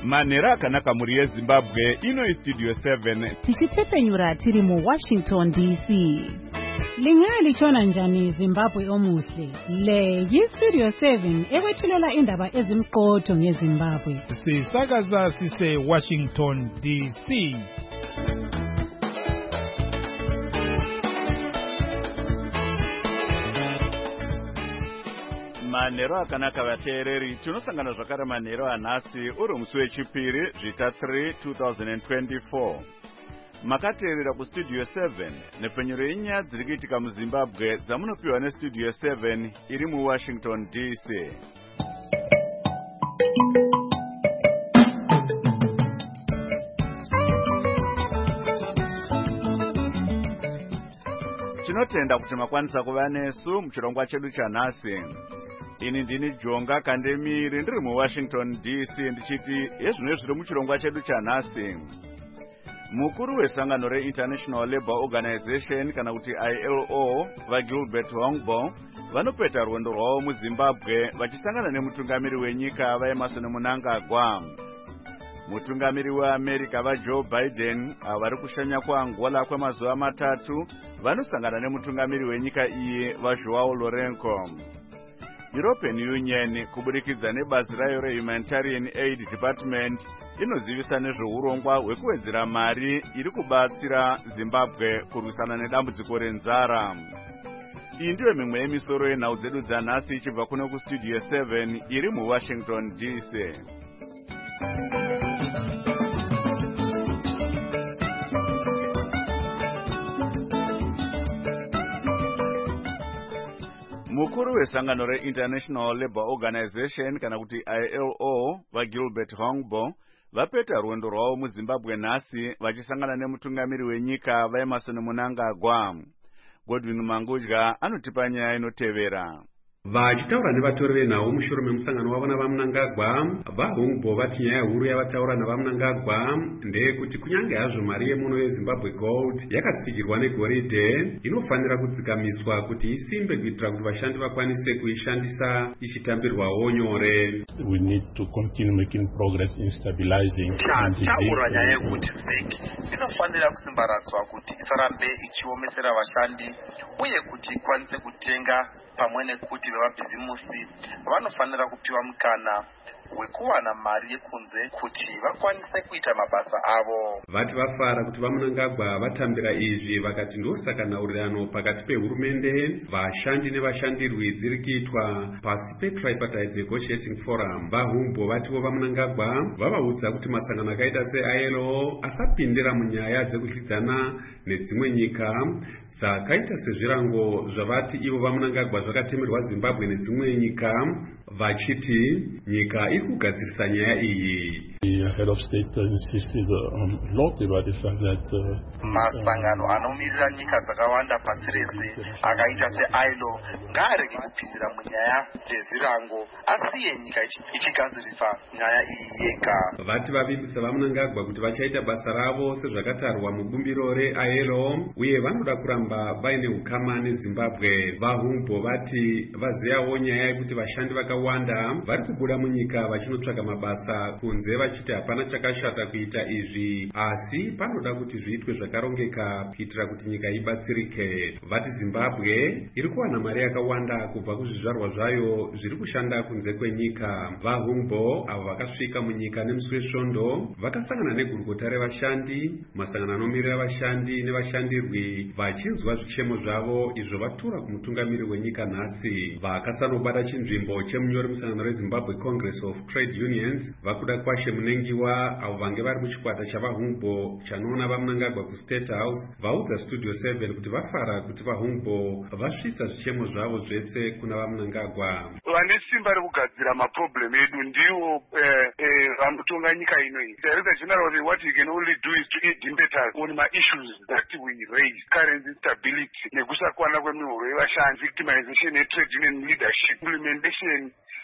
Manera akanaka muri yeZimbabwe ino Studio 7 tichitepenyura tiri mu Washington DC. Lingalichona njani Zimbabwe omuhle? Le yi-Studio 7 ekwethulela indaba ezimqotho ngeZimbabwe. Sisakaza sise Washington DC. Manero akanaka vateereri, tinosangana zvakare manero anhasi uri musi wechipiri zvita 3 2024. Makateerera kuStudio 7 nepfenyuro yenyaya dziri kuitika muZimbabwe dzamunopiwa neStudio 7 iri muWashington DC. Tinotenda kuti makwanisa kuva nesu muchirongwa chedu chanhasi. Ini ndini Jonga Kandemiri ndiri muWashington DC ndichiti ezvino zviri muchirongwa chedu chanhasi. Mukuru wesangano reInternational Labour Organization kana kuti ILO vaGilbert Hongbo vanopeta rwendo rwavo muZimbabwe vachisangana nemutungamiri wenyika vaEmerson Mnangagwa. Mutungamiri weAmerica vaJoe Biden vari kushanya kuAngola kwemazuva matatu vanosangana nemutungamiri wenyika iyi vaJoao Lourenco. European Union kuburikidza nebazi rayo reHumanitarian Aid Department inozivisa nezveurongwa hwekuwedzera mari iri kubatsira Zimbabwe kurwisana nedambudziko renzara. Iyi ndiyo mimwe yemisoro yenhau dzedu dzanhasi ichibva kuno kuStudio 7 iri muWashington DC. Mukuru wesangano reInternational Labour Organization kana kuti ILO vaGilbert Hongbo vapeta rwendo rwavo muZimbabwe nhasi vachisangana nemutungamiri wenyika vaEmerson Mnangagwa. Godwin Mangudya anotipa nyaya inotevera. Vachitaura nevatori venhau mushure memusangano wavo navaMnangagwa, vaHongbo vati nyaya huru yavataura navaMnangagwa ndeyekuti kunyange hazvo mari yemuno yeZimbabwe Gold yakatsigirwa negoridhe inofanira kudzikamiswa kuti isimbe kuitira kuti vashandi vakwanise kuishandisa ichitambirwawo nyore. We need to continue making progress in stabilizing. Taura nyaya yekuti ZEC inofanira kusimbaradzwa kuti isarambe ichiomesera vashandi uye kuti ikwanise kutenga pamwe nekuti vemabhizimusi vanofanira kupiwa mukana wekuwana mari yekunze kuti vakwanise kuita mabasa avo. Vati vafara kuti vaMnangagwa vatambira izvi vakati ndosaka nhaurirano pakati pehurumende, vashandi nevashandirwi dziri kuitwa pasi peTripartite Negotiating Forum. VaHongbo vatiwo vaMnangagwa vavaudza kuti masangano akaita seILO asapindira munyaya dzekudyidzana nedzimwe nyika dzakaita sezvirango zvavati ivo vaMnangagwa zvakatemerwa Zimbabwe nedzimwe nyika, vachiti nyika iri kugadzirisa nyaya iyi. The head of state insisted a lot about the fact that masangano anomirira nyika dzakawanda pasi rese akaita seILO ngaarege kupindira munyaya dzezvirango asiye nyika ichigadzirisa nyaya iyi yega. Vati vavimbisa vaMnangagwa kuti vachaita basa ravo sezvakatarwa mubumbiro reILO uye vanoda kuramba vaine ukama neZimbabwe. VaHongbo vati vaziyawo nyaya yekuti vashandi vakawanda vari kubuda munyika vachinotsvaka mabasa kunze vachiti hapana chakashata kuita izvi asi panoda kuti zviitwe zvakarongeka kuitira kuti nyika ibatsirike. Vati Zimbabwe iri kuwana mari yakawanda kubva kuzvizvarwa zvayo zviri kushanda kunze kwenyika. VaHongbo avo vakasvika munyika nemusi wesvondo vakasangana negurukota revashandi, masangano anomirira vashandi nevashandirwi vachinzwa zvichemo zvavo izvo vatura kumutungamiri wenyika nhasi. Vakasanobata chinzvimbo chemunyori musangano reZimbabwe Congress of Trade Unions vakuda kwashe munengiwa avo vange vari muchikwata chavaHongbo chanoona vaMnangagwa kuState House vaudza Studio 7 kuti vafara kuti vaHongbo vasvitsa zvichemo zvavo zvese kuna vaMnangagwa. Vane simba rekugadzira maproblem edu ndiwo vanotonga nyika inoyi. Director General, what you can only do is to give impetus on my issues that we raise: currency stability, nekusakwana kwemihoro yevashandi, victimization, trade union leadership, implementation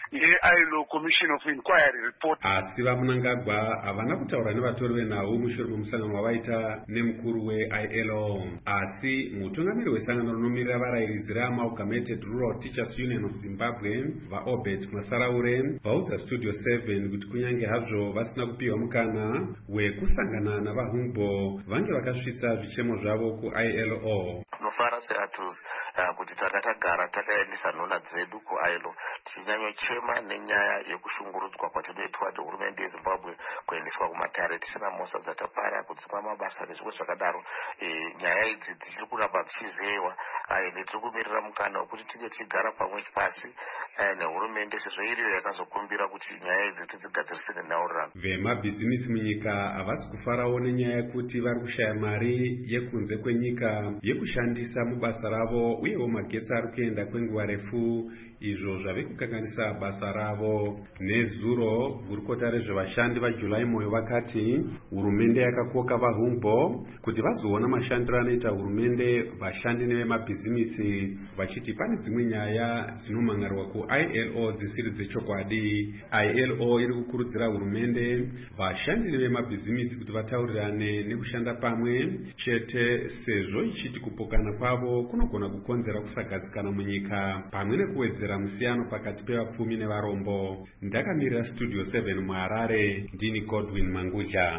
yeILO Commission of Inquiry report. Asi vamunangagwa havana kutaura nevatori venhau mushure memusangano wavaita nemukuru weILO. Asi mutungamiri wesangano rinomirira varayiridzi reAmalgamated Rural Teachers Union of Zimbabwe vaObed Masaraure vaudza Studio 7 kuti kunyange hazvo vasina kupiwa mukana wekusangana navahungbo vange vakasvitsa zvichemo zvavo kuILO. Tinofara seATUS kuti takatagara takaendesa nhona dzedu kuILO tichinyanyochema nenyaya yekushungurudzwa kwatinoitwa nehurumende yeZimbabwe kuendeswa kumatare tisina mhosva dzatapara kudzimwa mabasa nezvimwe zvakadaro. Nyaya idzi dziri kuramba dzichizewa ende tiri kumirira mukana wekuti tinge tichigara pamwe pasi nehurumende sezvo iriyo yakazokumbira kuti nyaya idzi tidzigadzirise nenhaurirano. Vemabhizinisi munyika havasi kufarawo nenyaya yekuti vari kushaya mari yekunze kwenyika yekushandisa mubasa ravo uyewo magetsi ari kuenda kwenguva refu, izvo zvave kukanganisa basa ravo. Nezuro gurukota rezvevashandi vaJuly Moyo vakati hurumende yakakoka vahungbo kuti vazoona mashandiro anoita hurumende vashandi nevemabhizimisi, vachiti pane dzimwe nyaya dzinomangarwa kuILO dzisiri dzechokwadi. ILO iri kukurudzira hurumende, vashandi nevemabhizimisi kuti vataurirane nekushanda pamwe chete, sezvo ichiti kupokana kwavo kunogona kukonzera kusagadzikana munyika pamwe nekuwedzera musiyano pakati pevapfumi nevarombo. Ndakamirira Studio 7 muHarare, ndini Godwin Manguja.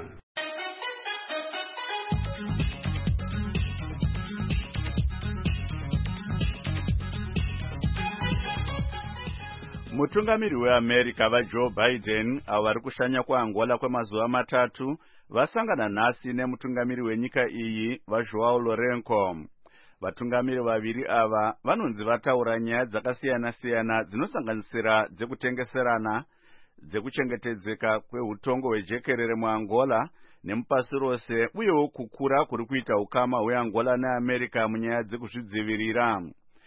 Mutungamiri weAmerica vaJoe Biden avo vari kushanya kuAngola kwemazuva matatu vasangana nhasi nemutungamiri wenyika iyi vaJoao Lourenco. Vatungamiri vaviri ava vanonzi vataura nyaya dzakasiyana-siyana dzinosanganisira dzekutengeserana, dzekuchengetedzeka kweutongo hwejekerere muAngola nemupasi rose, uyewo kukura kuri kuita ukama hweAngola neAmerica munyaya dzekuzvidzivirira.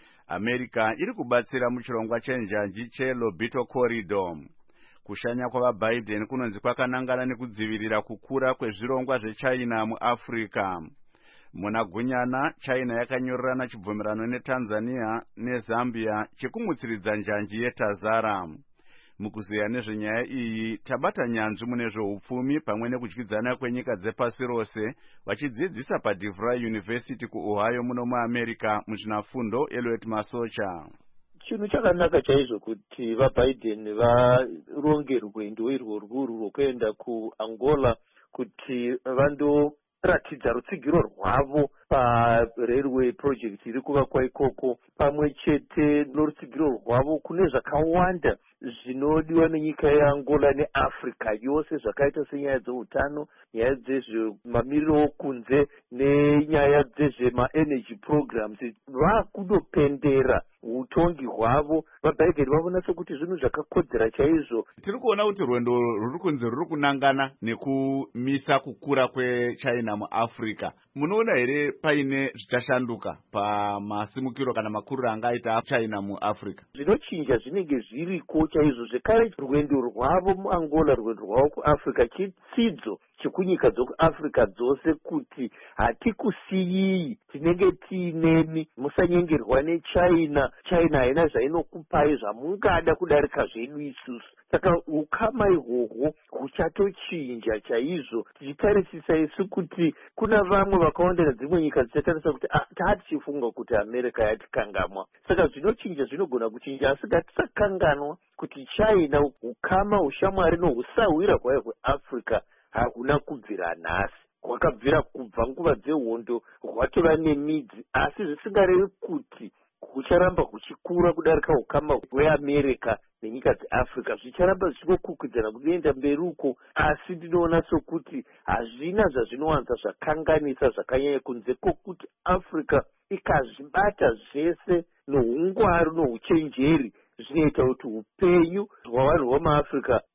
America iri kubatsira muchirongwa chenjanji cheLobito Corridor. Kushanya kwavaBiden kunonzi kwakanangana nekudzivirira kukura kwezvirongwa zveChina muAfrica. Muna Gunyana, China yakanyorerana chibvumirano neTanzania neZambia chekumutsiridza njanji yeTazara. Mukuziya nezvenyaya iyi tabata nyanzvi mune zveupfumi pamwe nekudyidzana kwenyika dzepasi rose vachidzidzisa paDeVry University kuOhio muno muAmerica muzvinafundo Elliot Masocha. Chinhu chakanaka chaizvo kuti vaBiden varonge rwendo irworwu rwokuenda kuAngola kuti vandoratidza rutsigiro rwavo parailway project iri kuvakwa ikoko, pamwe chete norutsigiro rwavo kune zvakawanda zvinodiwa nenyika yeAngola neAfrica yose, zvakaita senyaya dzeutano, nyaya dzezvemamiriro okunze nenyaya dzezvemaenergy programs. Vakundopendera utongi hwavo vaBiden vavona sekuti zvinhu zvakakodzera chaizvo. Tiri kuona kuti rwendo ruri kunze ruri kunangana nekumisa kukura kweChina muAfrica. Munoona here paine zvichashanduka pamasimukiro kana makuriro angaita China muAfrica? Zvinochinja zvinenge zviriko chaizvo. Zvekare rwendo rwavo muAngola, rwendo rwavo kuAfrica chitsidzo chekunyika dzokuAfrica dzose kuti hatikusiyii, tinenge tiinemi, musanyengerwa neChina. China haina zvainokupai zvamungada kudarika zvedu isusu. Saka ukama ihwohwo huchatochinja chaizvo, tichitarisisa isu kuti kuna vamwe vakawanda nedzimwe nyika dzichatarisa kuti tatichifunga kuti America yatikangamwa. Saka zvinochinja, zvinogona kuchinja, asi ngatisakanganwa kuti China ukama, ushamwari nohusahwira kwayo kuAfrica hakuna kubvira nhasi. Hwakabvira kubva nguva dzehondo, hwatova nemidzi, asi zvisingarevi kuti hucharamba huchikura kudarika ukama hweAmerica nenyika dzeAfrica. Zvicharamba zvichikukwikwidzana kuenda mberi uko, asi ndinoona sokuti hazvina zvazvinowanza zvakanganisa zvakanyanya kunze kwokuti Africa ikazvibata zvese nohungwaru nohuchenjeri zvinoita kuti upenyu hwavanhu vamaAfrica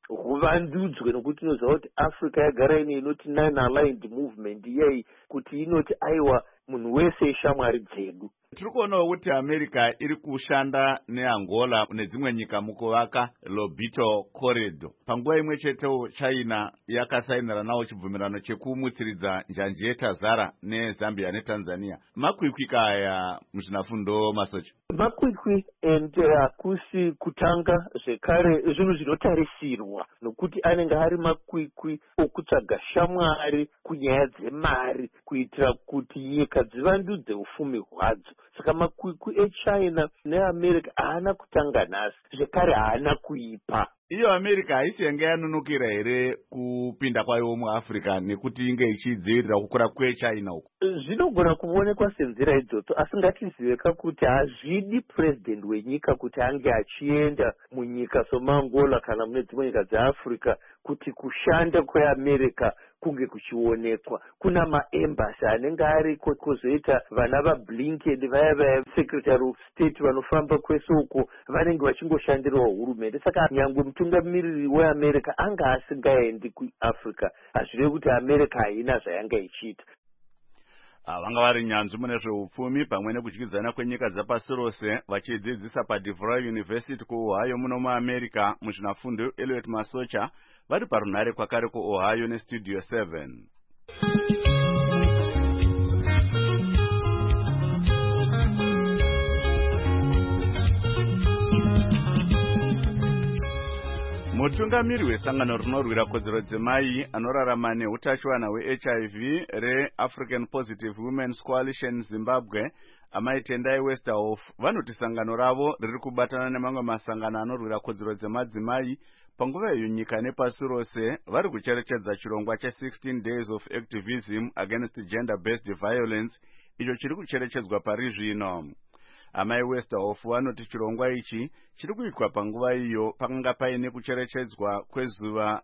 huvandudzwe, nokuti tinoziva kuti Africa yagara ine inoti non-aligned movement iyei, kuti inoti aiwa munhu wese ishamwari dzedu. Tiri kuonawo kuti America iri kushanda neAngola nedzimwe nyika mukuvaka Lobito Corridor. Panguva imwe chetewo China yakasainira nawo chibvumirano chekumutsiridza njanji yeTazara neZambia neTanzania. Makwikwika aya muzvinafundo Masocha? Makwikwi hakusi kutanga zvekare zvinhu zvinotarisirwa, nokuti anenge ari makwikwi okutsvaga shamwari kunyaya dzemari kuitira kuti nyika dzivandudze ufumi hwadzo. Saka makwikwi eChina neAmerica haana kutanga nhasi, zvekare haana kuipa. Iyo America haisi yange yanunukira here kupinda kwayo muAfrica nekuti inge ichidzivirira kukura kweChina uko? Zvinogona kuonekwa senzira idzodzo, asi ngatiziveka kuti hazvidi president wenyika kuti ange achienda munyika somaAngola kana mune dzimwe nyika dzeAfrica kuti kushanda kweAmerica kunge kuchionekwa. Kuna maembassy anenge ariko, kwozoita vana vaBlinken vaya secretary of state vanofamba kwese uko vanenge vachingoshandirawo hurumende. Saka nyangwe mutungamiriri weAmerica anga asingaendi kuAfrica, hazvirevi kuti America haina zvayanga ichiita. Vanga vari nyanzvi mune zveupfumi pamwe nekudyidzana kwenyika dzapasi rose vachidzidzisa paDeVry University kuOhio muno muAmerica. Muzvinafundo Elliot Masocha vari parunhare kwakare kuOhio neStudio 7. Mutungamiri wesangano rinorwira kodzero dzemai anorarama neutachiwana hweHIV reAfrican Positive Women's Coalition Zimbabwe, Amai Tendai Westerhoff, vanoti sangano ravo riri kubatana nemamwe masangano anorwira kodzero dzemadzimai panguva iyo nyika nepasi rose vari kucherechedza chirongwa che16 Days of Activism Against Gender-Based Violence, icho chiri kucherechedzwa pari zvino. Amai Westerhoff vanoti chirongwa ichi chiri kuitwa panguva iyo pakanga paine kucherechedzwa kwezuva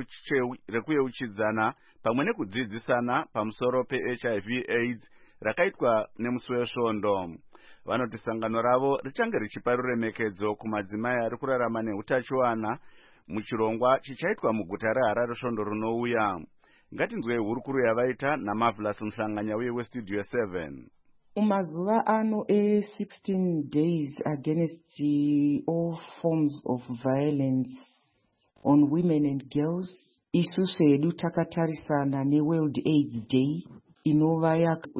rekuyeuchidzana pamwe nekudzidzisana pamusoro peHIV AIDS rakaitwa nemusi wesvondo. Vanoti sangano ravo richange richipa ruremekedzo kumadzimai ari kurarama neutachiwana muchirongwa chichaitwa muguta reHarare svondo rinouya. Ngatinzwei hurukuru yavaita naMarvelous Mhlanganya uye weStudio 7. Mazuva ano 16 days against all forms of violence on women and girls. Isusu hedu takatarisana neWorld AIDS Day inova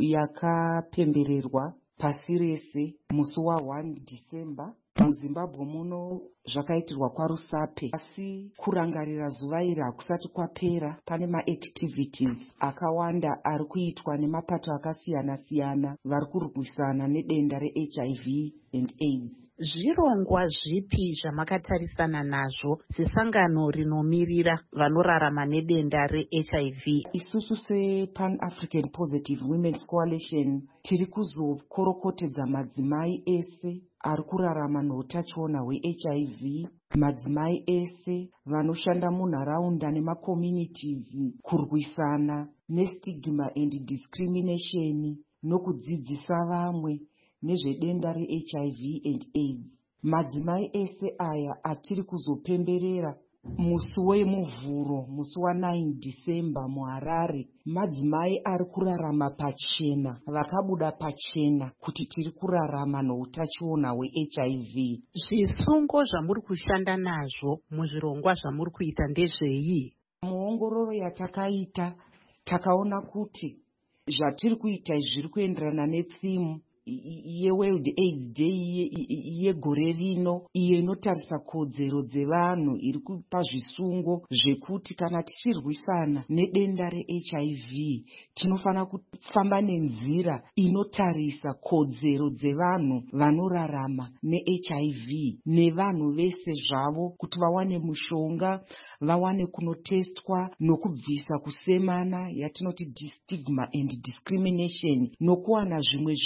yakapembererwa pasi rese musi wa1 December. MuZimbabwe muno zvakaitirwa kwaRusape, asi kurangarira zuva iri hakusati kwapera pane maactivities akawanda ari kuitwa nemapato akasiyana-siyana vari kurwisana nedenda reHIV and AIDS. Zvirongwa zvipi zvamakatarisana nazvo sesangano rinomirira vanorarama nedenda reHIV? Isusu sePan African Positive Women's Coalition tiri kuzokorokotedza madzimai ese ari kurarama noutachiona hweHIV, madzimai ese vanoshanda munharaunda nemakommunities kurwisana nestigma and discrimination nokudzidzisa vamwe nezvedenda reHIV and AIDS. Madzimai ese aya atiri kuzopemberera musi wemuvhuro, musi wa9 December muHarare, madzimai ari kurarama pachena, vakabuda pachena kuti tiri kurarama noutachiona hweHIV. Zvisungo zvamuri kushanda nazvo muzvirongwa zvamuri kuita ndezvei? Muongororo yatakaita takaona kuti zvatiri kuita zviri kuenderana netsimu yeWorld AIDS Day yegore rino, iyo inotarisa kodzero dzevanhu, iri kupa zvisungo zvekuti kana tichirwisana nedenda reHIV tinofana kufamba nenzira inotarisa kodzero dzevanhu vanorarama neHIV nevanhu vese zvavo, kuti vawane mushonga, vawane kunotestwa nokubvisa kusemana yatinoti stigma and discrimination, nokuwana zvimwe zvese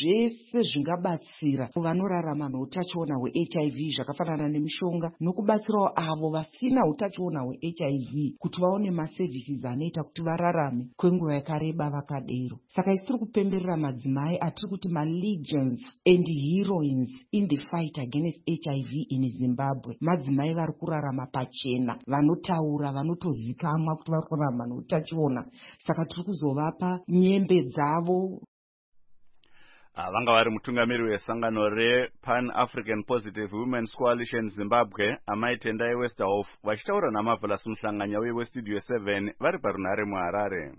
sezvingabatsira vanorarama neutachiona hweHIV zvakafanana nemishonga, nokubatsirawo avo vasina utachiona hweHIV kuti vaone masevhisis anoita kuti vararame kwenguva yakareba vakadero. Saka isi tiri kupemberera madzimai atiri kuti malegions and heroines in the fight against HIV in Zimbabwe. Madzimai vari kurarama pachena, vanotaura, vanotozikamwa kuti vari kurarama neutachiona. Saka tiri kuzovapa nyembe dzavo. Vanga vari mutungamiri wesangano rePan African Positive Women's Coalition Zimbabwe, Amai Tendai Westerhoff, vachitaura naMarvelous Muhlanganya weStudio 7 vari parunhare muHarare.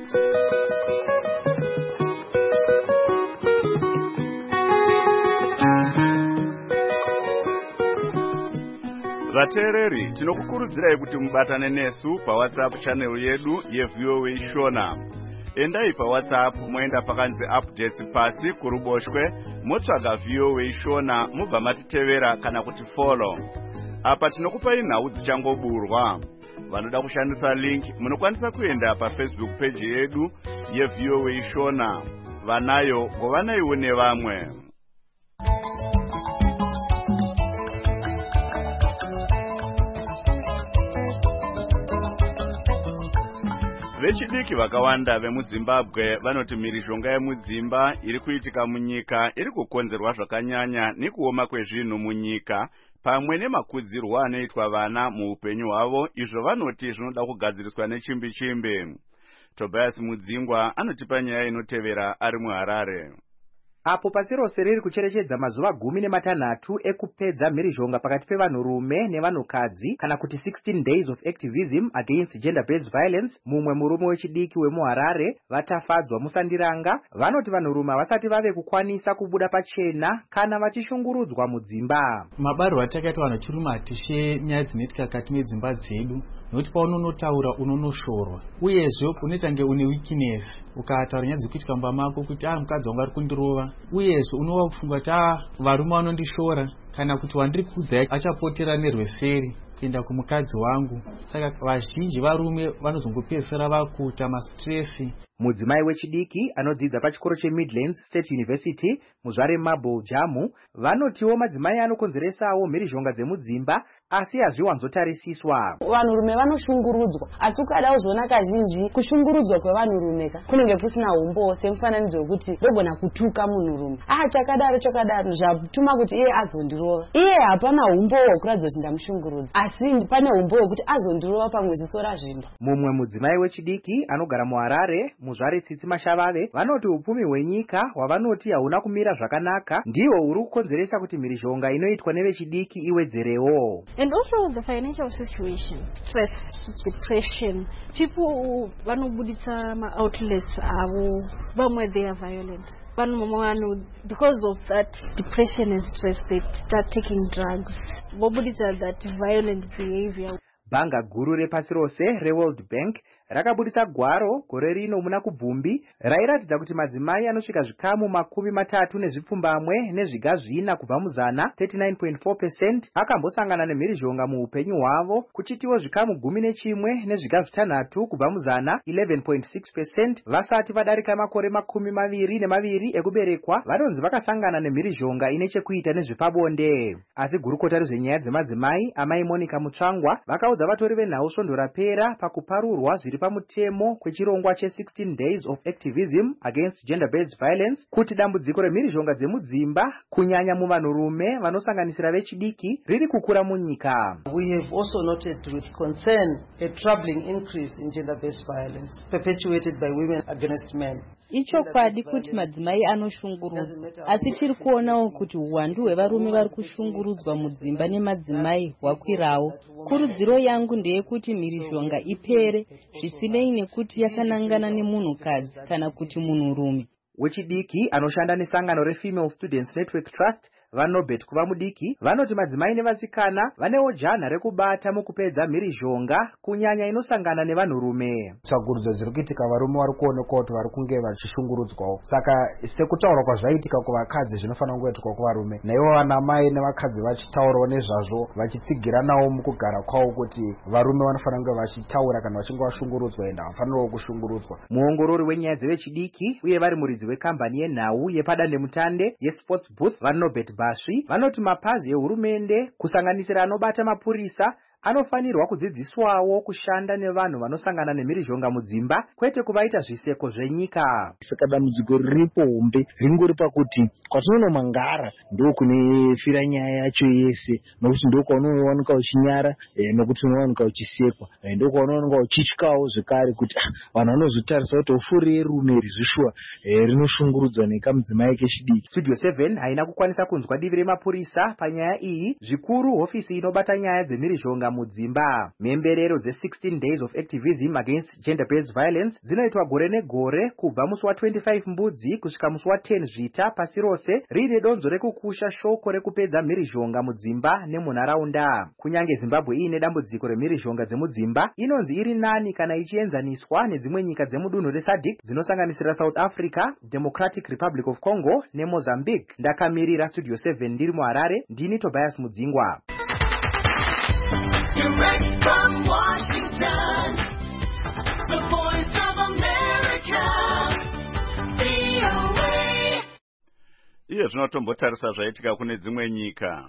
Vateereri, tinokukurudzirai kuti mubatane nesu paWhatsApp channel yedu yeVOA Shona. Endai paWhatsApp moenda pakanzi updates pasi kuruboshwe, motsvaga VOA Shona, mubva matitevera kana kuti follow. Apa tinokupai nhau dzichangoburwa. Vanoda kushandisa link munokwanisa kuenda paFacebook page yedu yeVOA Shona. Vanayo ngovanaiwo nevamwe. Vechidiki vakawanda vemuZimbabwe vanoti mhirizhonga yemudzimba iri kuitika munyika iri kukonzerwa zvakanyanya nekuoma kwezvinhu munyika pamwe nemakudzirwo anoitwa vana muupenyu hwavo, izvo vanoti zvinoda kugadziriswa nechimbi-chimbi. Tobias Mudzingwa anotipa nyaya inotevera ari muHarare. Apo pasi rose riri kucherechedza mazuva 16 ekupedza mhirizhonga pakati pevanhurume nevanhukadzi, kana kuti 16 days of activism against gender-based violence, mumwe murume wechidiki wemuHarare, Vatafadzwa Musandiranga, vanoti vanhurume vasati vave kukwanisa kubuda pachena kana vachishungurudzwa mudzimba. Mabariro atakaita vanhu chirume hatishe nyaya dzinoitika kati medzimba dzedu, nokuti paunonotaura unonoshorwa, uyezve unoita nge une weakness. Ukataura nyaya dzekuitika mumba mako kuti mukadzi wangu ari kundirova, uyezve unova kufunga kuti varume vanondishora, kana kuti wandiri kuudzai achapotera nerweseri kuenda kumukadzi wangu. Saka vazhinji varume vanozongopedzisira vakuita mastresi. Mudzimai wechidiki anodzidza pachikoro cheMidlands State University muzvare Marble Jamu vanotiwo madzimai anokonzeresawo mhirizhonga dzemudzimba asi hazviwanzotarisiswa. Vanhurume vanoshungurudzwa, asi ukada kuzoona kazhinji kushungurudzwa kwevanhurume kunenge kusina umbo, semufananidzo wekuti ndogona kutuka munhurume. Chakadaro zvatuma kuti iye azondirova. Iye hapana umbo hwekuratidza kuti ndamushungurudza, asi pane umbo hwekuti azondirova pamweziso razvimba. Mumwe mudzimai wechidiki anogara muHarare muzvare Tsitsi Mashavave vanoti upfumi hwenyika hwavanoti hauna kumira zvakanaka ndiwo uri kukonzeresa kuti mhirizhonga inoitwa nevechidiki iwedzerewo. And also the financial situation, stress, depression, people vanobuditsa ma-outlets avo, vamwe they are violent. Because of that depression and stress, they start taking drugs. Vobuditsa that violent behavior. Bhanga guru repasi rose reWorld Bank rakabuditsa gwaro gore rino muna kubvumbi rairatidza kuti madzimai anosvika zvikamu 30 nezvipfumbamwe nezviga zvina kubva muzana 39.4% akambosangana nemhirizhonga muupenyu hwavo, kuchitiwo zvikamu 11 nezviga 6 kubva muzana 11.6% vasati vadarika makore 22 ekuberekwa vanonzi vakasangana nemhirizhonga ine chekuita nezvepabonde. Asi gurukota rezvenyaya dzemadzimai Amai Monica Mutsvangwa vakaudza vatori venhau svondo rapera pakuparurwa zviri pamutemo kwechirongwa che16 days of activism against gender-based violence kuti dambudziko remhirizhonga dzemudzimba kunyanya muvanhurume vanosanganisira vechidiki riri kukura munyika. We have also noted with concern a troubling increase in gender-based violence perpetuated by women against men. Ichokwadi kuti madzimai anoshungurudzwa, asi tiri kuonawo kuti uwandu hwevarume vari kushungurudzwa mudzimba nemadzimai hwakwirawo. Kurudziro yangu ndeyekuti mhirizhonga ipere zvisinei nekuti yakanangana nemunhukadzi kana kuti munhurume. Wechidiki anoshanda nesangano reFemale Students Network Trust vaNobet kuva mudiki vanoti madzimai nevasikana vanewo janha rekubata mukupedza mhirizhonga kunyanya inosangana nevanhurume. Tsvagurudzo dziri kuitika varume vari kuonekwa kuti vari kunge vachishungurudzwawo, saka sekutaura kwazvaitika kuvakadzi zvinofanira kungoitika kuvarume, naivo vanamai nevakadzi vachitaurawo nezvazvo vachitsigiranawo mukugara kwavo kuti varume vanofanira kunge vachitaura kana vachinge vashungurudzwa enda vafanirawo kushungurudzwa. Muongorori wenyaya dzevechidiki uye vari muridzi wekambani yenhau yepadandemutande yeSports Booth vaNobet Basvi vanoti mapazi ehurumende kusanganisira anobata mapurisa anofanirwa kudzidziswawo kushanda nevanhu vanosangana nemhirizhonga mudzimba, kwete kuvaita zviseko zvenyika. Saka dambudziko riripo hombe ringori pakuti kwatinonomangara ndokunefira nyaya yacho yese, nokuti ndokwaunowanika uchinyara nokuti unowanika uchisekwa, ndokwaunowanika uchityawo zvekare kuti vanhu vanozotarisa kuti ofuri rume rizvishuwa rinoshungurudzwa nekamudzimai kechidiki. Studio 7 haina kukwanisa kunzwa divi remapurisa panyaya iyi, zvikuru hofisi inobata nyaya dzemhirizhonga mudzimba. Mhemberero dze16 days of activism against gender-based violence dzinoitwa gore negore kubva musi wa25 mbudzi kusvika musi wa10 zvita pasi rose, rine donzo rekukusha shoko rekupedza mhirizhonga mudzimba nemunharaunda. Kunyange Zimbabwe iine dambudziko remhirizhonga dzemudzimba, inonzi iri nani kana ichienzaniswa nedzimwe nyika dzemudunhu reSADC dzinosanganisira South Africa, Democratic Republic of Congo neMozambique. Ndakamirira Studio 7 ndiri muHarare, ndini Tobias Mudzingwa. Direct from Washington, the voice of America, VOA. Iye zvinotombotarisa zvaitika kune dzimwe nyika.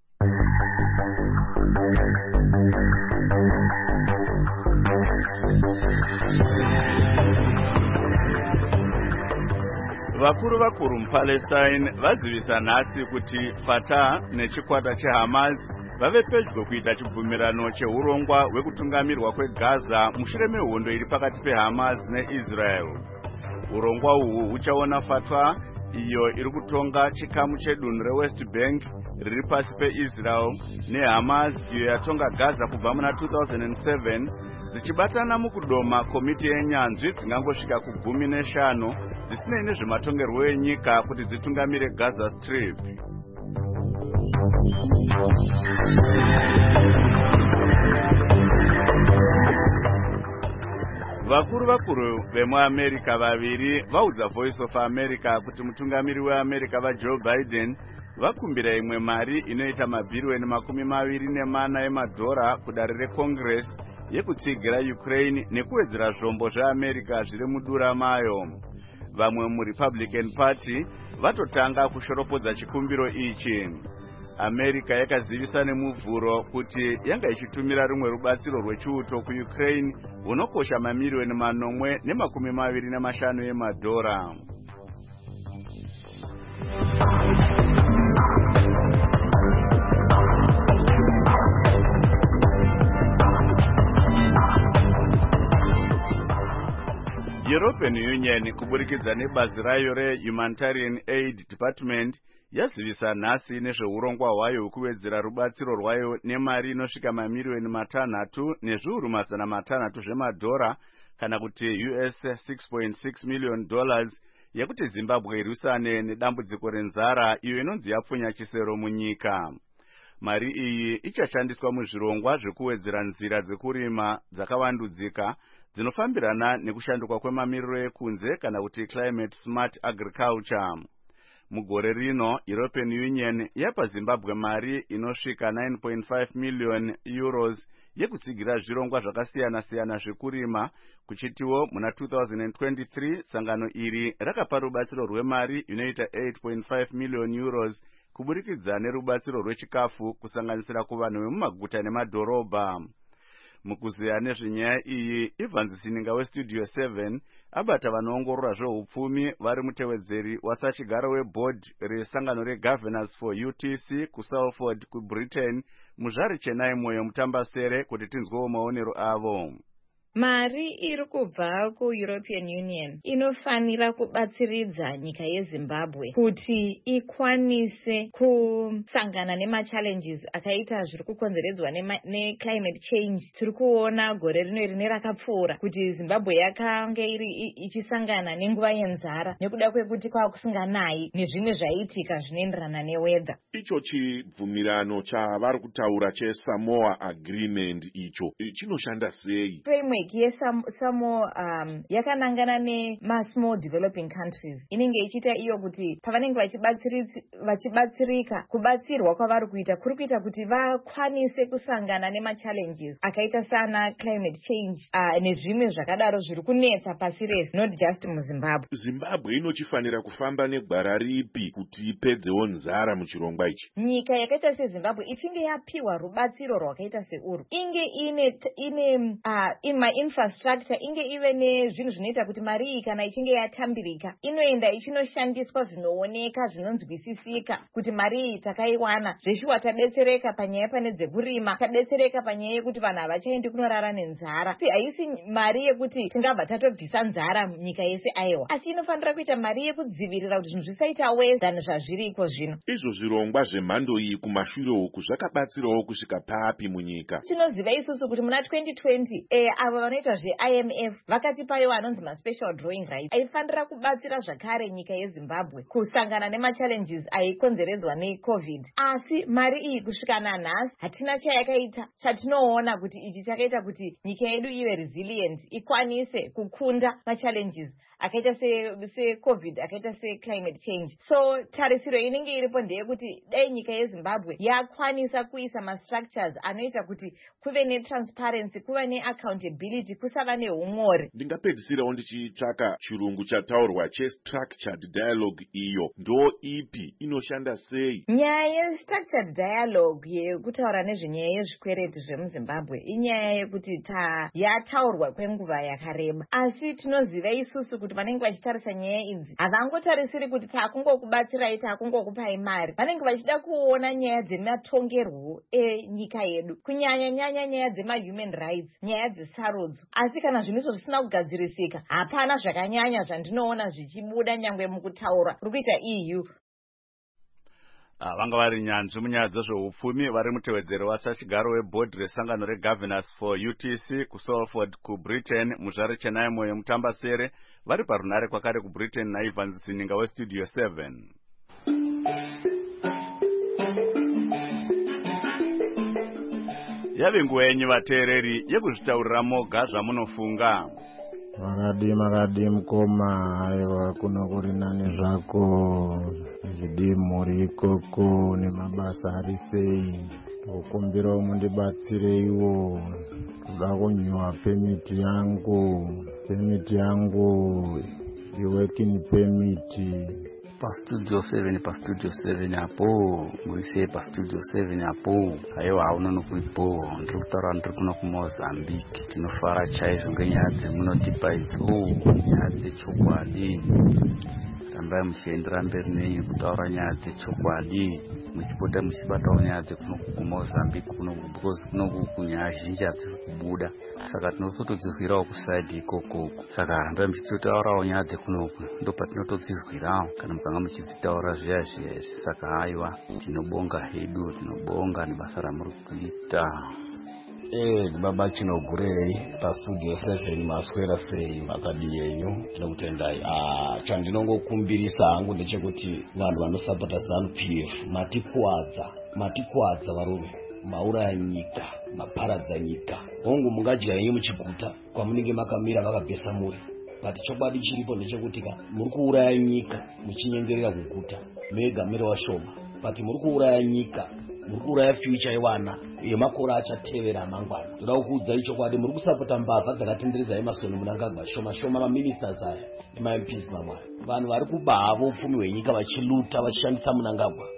Vakuru muPalestine vadzivisa nhasi kuti Fatah nechikwata cheHamas vave pedyo kuita chibvumirano cheurongwa hwekutungamirwa kweGaza mushure mehondo iri pakati peHamas neIsrael. Urongwa uhu huchaona Fatah iyo iri kutonga chikamu chedunhu reWest Bank riri pasi peIsrael neHamas iyo yatonga Gaza kubva muna 2007 dzichibatana mukudoma komiti yenyanzvi dzingangosvika ku15 dzisinei nezvematongerwo enyika kuti dzitungamire Gaza Strip. Vakuru vemuAmerica vaviri vaudza Voice of America kuti mutungamiri weAmerica vaJoe Biden vakumbira imwe mari inoita mabhirioni $24 emadhora kudare reCongress yekutsigira Ukraine nekuwedzera zvombo zveAmerica zviri mudura mayo. Vamwe muRepublican Party vatotanga kushoropodza chikumbiro ichi. America yakazivisa nemuvhuro kuti yanga ichitumira rumwe rubatsiro rwechiuto kuUkraine hunokosha mamirioni $425 emadhora. European Union kuburikidza nebazi rayo reHumanitarian Aid Department yazivisa nhasi nezveurongwa hwayo hwekuwedzera rubatsiro rwayo nemari inosvika mamirioni $600 nezviuru $600 zvemadhora kana kuti US $6.6 million yekuti Zimbabwe irwisane nedambudziko renzara iyo inonzi yapfunya chisero munyika. Mari iyi ichashandiswa muzvirongwa zvekuwedzera nzira dzekurima dzakavandudzika dzinofambirana nekushanduka kwemamiriro ekunze kana kuti climate smart agriculture. Mugore rino, European Union yapa Zimbabwe mari inosvika 9.5 million euros yekutsigira zvirongwa zvakasiyana-siyana zvekurima, kuchitiwo muna 2023 sangano iri rakapa rubatsiro rwemari inoita 8.5 million euros kuburikidza nerubatsiro rwechikafu kusanganisira kuvanhu vemumaguta nemadhorobha. Mukuziya nezvenyaya iyi, Ivan Zininga weStudio 7 abata vanoongorora zveupfumi vari mutevedzeri wasachigaro weboard resangano reGovernors for UTC kuSalford kuBritain muzvari Chennai moyo mutambasere kuti tinzwewo maonero avo. Mari iri kubva kuEuropean Union inofanira kubatsiridza nyika yeZimbabwe kuti ikwanise kusangana nemachallenges akaita zviri kukonzeredzwa neclimate change. Tiri kuona gore rino rine rakapfuura kuti Zimbabwe yakanga ichisangana nenguva yenzara nekuda kwekuti kwakusinganayi nezvimwe zvaiitika zvinoenderana neweather. Icho chibvumirano chavari kutaura cheSamoa Agreement icho chinoshanda sei? Framework yeSamoa yakanangana nemasmall developing countries. Inenge ichita iyo kuti pavanenge vachibatsirika, kubatsirwa kwavari kuita kuri kuita kuti vakwanise kusangana nemachallenges akaita sana climate change nezvimwe zvakadaro zviri kunetsa pasi rese, not just muZimbabwe. Zimbabwe inochifanira kufamba negwara ripi kuti ipedzewo nzara muchirongwa ichi? Nyika yakaita seZimbabwe ichinge yapiwa rubatsiro rwakaita seuru, inge ine infrastructure, inge ive nezvinhu zvinoita kuti mari iyi kana ichinge yatambirika inoenda ichinoshandiswa zvinooneka zvinonzwisisika kuti mari iyi takaiwana zveshuwa, tadetsereka panyaya pane dzekurima, tadetsereka panyaya yekuti vanhu havachaendi kunorara nenzara. Haisi mari yekuti tingabva tatobvisa nzara nyika yese aiwa, asi inofanira kuita mari yekudzivirira kuti zvinhu zvisaita worse than zvazviriko zvino. Izvo zvirongwa zvemhando iyi kumashure uku zvakabatsirawo kusvika papi munyika? Tinoziva isusu kuti muna 2020 avo vanoita zveIMF vakatipayo anonzi maspecial drawing rights aifanira kubatsira zvakare nyika yeZimbabwe kusangana nemachallenges aikonzeredzwa neCovid. Asi mari iyi kusvika nanhasi hatina chayakaita chatinoona kuti ichi chakaita kuti nyika yedu ive resilient, ikwanise kukunda machallenges akaita seCovid, akaita seclimate change. So tarisiro inenge iripo ndeyekuti dai nyika yeZimbabwe yakwanisa kuisa mastructures anoita kuti kuve netransparency, kuve neaccountability, kusava neumori. Ndingapedzisirawo ndichitsvaka chirungu chataurwa chestructured dialogue. Iyo ndo ipi, inoshanda sei? Nyaya yestructured dialogue yekutaura nezvenyaya yezvikwereti zvemuZimbabwe inyaya yekuti yataurwa kwenguva yakareba, asi tinoziva isusu kuti vanenge vachitarisa nyaya idzi havangotarisiri kuti takungokubatsirai, takungokupai mari. Vanenge vachida kuona nyaya dzematongerwo enyika yedu, kunyanya nyaya dzemahuman rights, nyaya dzesarudzo. Asi kana zvinhu izvo zvisina kugadzirisika, hapana zvakanyanya zvandinoona zvichibuda nyangwe mukutaura kuri kuita EU. Vanga vari nyanzvi munyaya dzezveupfumi vari mutevedzero wasachigaro webhodhi resangano regovernors for UTC kuSalford kuBritain. Muzvare Chenai Moyo Mutambasere vari parunare kwakare kuBritain naIvan Zininga weStudio 7. Yave nguva yenyu vateereri yekuzvitaurira moga zvamunofunga. Makadi mukoma, aiwa kuno kuri nani zvako, zvidi mhuri ikoko nemabasa ari sei. Kukumbirawo mundibatsireiwo, kuda kunyiwa pemiti yangu iworking permit. Pastudio 7 apo murise pastudio 7 apo aiwa haunonokuripo. Ndiri kutaura ndiri kuno kuMozambique. Tinofara chaizvo ngenyaya dzemunotipa idzo, nyaya dzechokwadi. Rambai muchiendera mberi nenyu kutaura nyaya dzechokwadi, muchipota muchibatawo nyaya dzekuno kuMozambique because kuno kunyaya zhinji hadzisi kubuda, saka tinotodzizwirawo kusaidhi ikoko. Saka rambai muchitotaurawo nyaya dzekunoku, ndo patinotodzizwirawo kana mukanga muchidzitaura zviya. Saka haiwa tinobonga hedu, tinobonga nebasa ramuri kuita. Baba chinogurei pastudio 7 maswera sei makadi yenyu, tinokutendai. Chandinongokumbirisa hangu ndechekuti vanhu vanosapota ZANU-PF matikuwadza varume, mauraya nyika, maparadza nyika. Hongu mungadya yenyu muchiguta kwamunenge makamira vakabvesa muri, but chokwadi chiripo ndechekuti muri kuuraya nyika muchinyengerera kuguta megamira washoma, but muri kuuraya nyika, muri kuuraya future yevana yemakore achatevera amangwana. Ndoda kukuudza ichokwadi, muri kusapota mbavha dzakatenderedza eMarson Mnangagwa shoma maministers aya nemaMPs mamwe. Vanhu vari kuba havo upfumi hwenyika vachiluta vachishandisa Mnangagwa.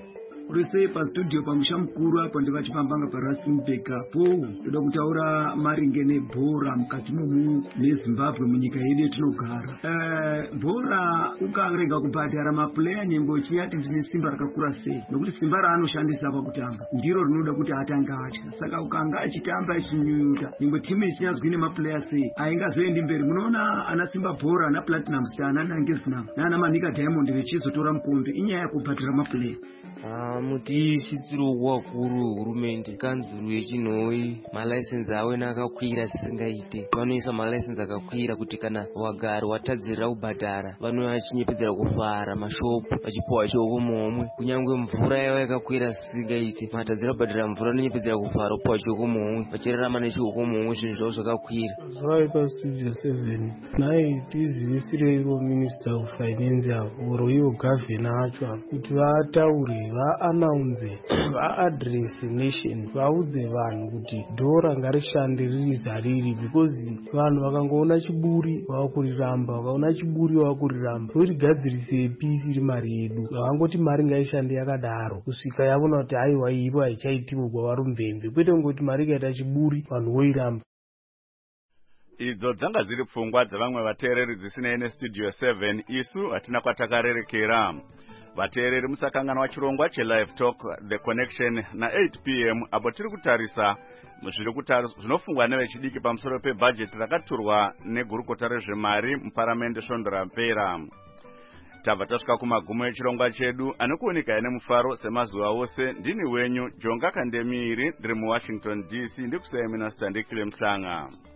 rese pastudio pamusha mukuru apo ndivachipambanga parustenburg apo ndoda kutaura maringe nebhora mukati nezimbabwe munyika yedu yetinogara. Bhora ukarega kubhadhara mapuleya nyengo uchiyati ndine simba rakakura sei, nokuti simba raanoshandisa pakutamba ndiro rinoda kuti atange atya. Saka ukanga achitamba achinyunyuta nyengo timu ichinyazwi nemapuleya sei aingazoendi mberi. Munoona ana simba bhora, ana platinum star, ana nangezinam nana manika diamond vechizotora mukombe inyaya yekubhadhara mapuleya. Muti chitsiro wakuru hurumende kanzuru yechinhoi malaisensi awena akakwira sisingaite. Vanoisa malaisensi akakwira kuti kana wagari watadzirira kubhadhara vanochinyephedzera kufara mashopu vachipuwa choko momwe. Kunyangwe mvura yavo yakakwira sisingaite, matadzira kubhadhara mvura anonyephedzera kufara upuwa choko momwe vachirarama nechoko momwe. Zvinhu zvavo zvakakwira. Zvaipa studio 7 nai tizivisirei minister of finance avo oro ivo gavhena acho kuti vataure vaanaunze vaadrese nation vaudze vanhu kuti dhora ngarishande riri zvariri, because vanhu vakangoona chiburi vakuriramba, vakaona chiburi vakuriramba. Torigadziriseipi iri mari yedu? Havangoti mari ngaishande yakadaro kusvika yavona kuti haiwa ivo haichaitiwo kwavarumvemve, kwete ngoti mari ikaita chiburi vanhu voiramba. Idzo dzanga dziri pfungwa dzavamwe vateereri dzisinei nestudio 7. Isu hatina kwatakarerekera. Vateereri musakanganwa chirongwa chelive talk The Connection na8 p.m. apo tiri kutarisa zvinofungwa nevechidiki pamusoro pebhajeti rakaturwa negurukota rezvemari muparamende svondo rapera. Tabva tasvika kumagumo echirongwa chedu anokuoneka nemufaro semazuva ose. Ndini wenyu Jonga Kandemiri ndiri muWashington DC, ndikusiyai Minasta Ndikile Mhlanga.